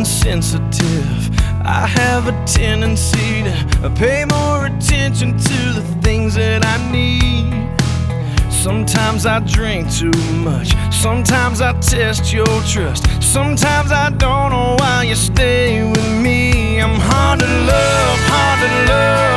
sensitive. I have a tendency to pay more attention to the things that I need. Sometimes I drink too much, sometimes I test your trust, sometimes I don't know why you stay with me. I'm hard to love, hard to love.